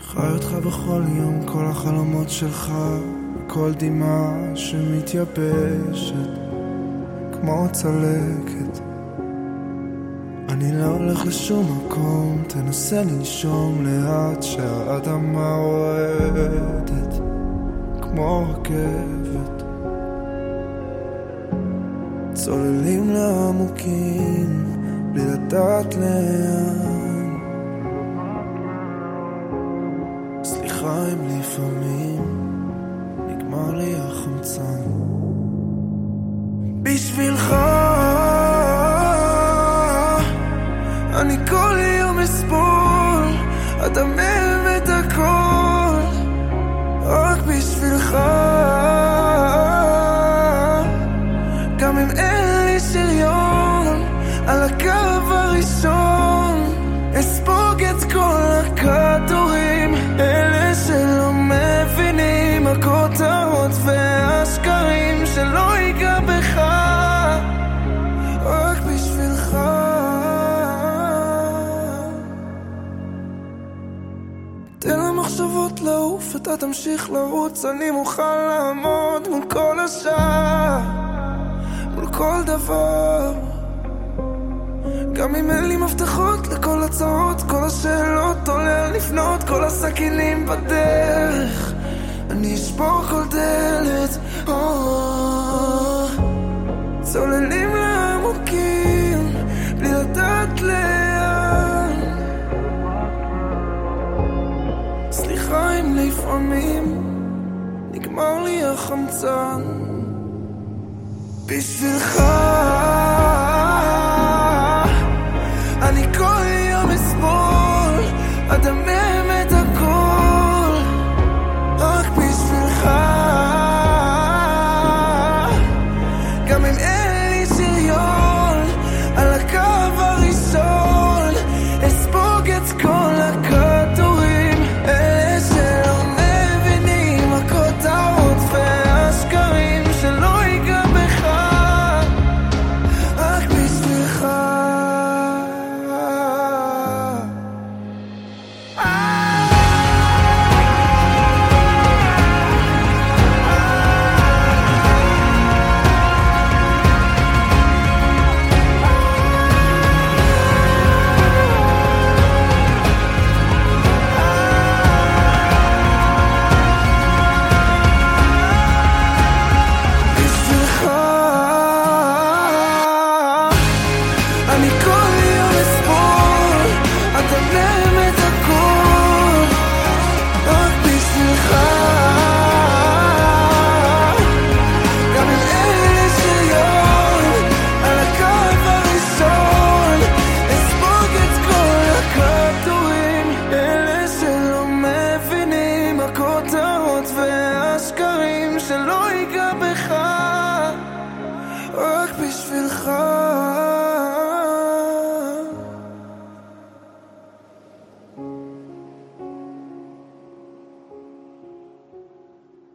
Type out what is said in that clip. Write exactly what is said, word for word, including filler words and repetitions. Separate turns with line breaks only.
חי אותך בכל יום, כל החלומות שלך, כל דמעה שמתייבשת כמו צלקת. אני לא הולך לשום מקום, תנסה לנשום לאט שהאדמה רועדת כמו רכבת. צוללים לעמוקים בלי לדעת לאן. סליחה אם לפעמים נגמר לי החמצן. בשבילך אני כל יום אסבול, אדמם את הכל רק בשבילך. גם אם אין לי שריון על הקו הראשון, אספוג את כל הכדורים, אלה שלא מבינים הכותרות והשקרים, שלא ייגע בך רק בשבילך. תן למחשבות לעוף, אתה תמשיך לרוץ, אני מוכן לעמוד מול כל השעה, מול כל דבר. גם אם אין לי מבטחות לכל הצעות, כל השאלות עולה לפנות, כל הסכינים בדרך, אני אשבור כל דלת. oh, צוללים לעמוקים בלי לדעת לאן. סליחה אם לפעמים נגמר לי החמצן. בשבילך אני כל יום אסבול, אדמם את הכל רק בשבילך. גם אם אין לי שריון על הקו הראשון, אספוג את כל הכדורים, אלה שלא מבינים הכותרות והשקרים, שלא ייגע בך רק בשבילך. אני כל יום אסבול, אדמם את הכל רק בשבילך. גם אם אין לי שריון על הקו הראשון, אספוג את כל הכדורים, אלה שלא מבינים הכותרות והשקרים, שלא ייגע בך רק בשבילך.